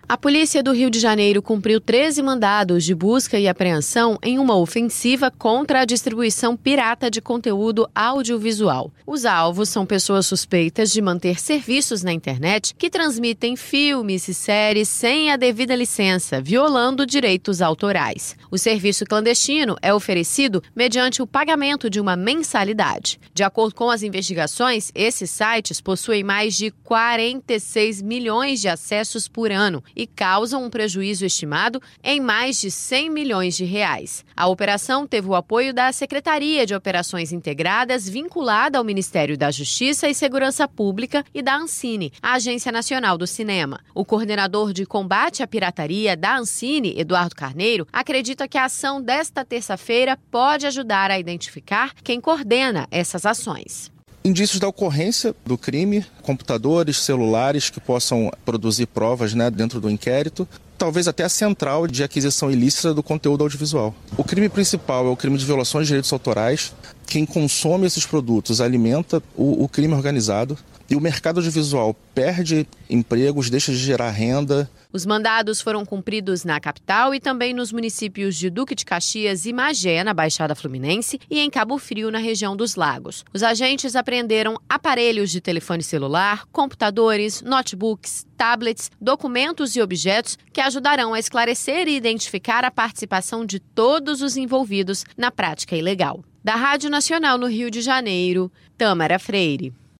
A polícia do Rio de Janeiro cumpriu 13 mandados de busca e apreensão em uma ofensiva contra a distribuição pirata de conteúdo audiovisual. Os alvos são pessoas suspeitas de manter serviços na internet que transmitem filmes e séries sem a devida licença, violando direitos autorais. O serviço clandestino é oferecido mediante o pagamento de uma mensalidade. De acordo com as investigações, esses sites possuem mais de 46 milhões de acessos por ano e causam um prejuízo estimado em mais de 100 milhões de reais. A operação teve o apoio da Secretaria de Operações Integradas, vinculada ao Ministério da Justiça e Segurança Pública, e da Ancine, a Agência Nacional do Cinema. O coordenador de combate à pirataria da Ancine, Eduardo Carneiro, acredita que a ação desta terça-feira pode ajudar a identificar quem coordena essas ações. Indícios da ocorrência do crime, computadores, celulares que possam produzir provas, dentro do inquérito, talvez até a central de aquisição ilícita do conteúdo audiovisual. O crime principal é o crime de violações de direitos autorais. Quem consome esses produtos alimenta o crime organizado e o mercado audiovisual perde empregos, deixa de gerar renda. Os mandados foram cumpridos na capital e também nos municípios de Duque de Caxias e Magé, na Baixada Fluminense, e em Cabo Frio, na região dos Lagos. Os agentes apreenderam aparelhos de telefone celular, computadores, notebooks, tablets, documentos e objetos que ajudarão a esclarecer e identificar a participação de todos os envolvidos na prática ilegal. Da Rádio Nacional no Rio de Janeiro, Tâmara Freire.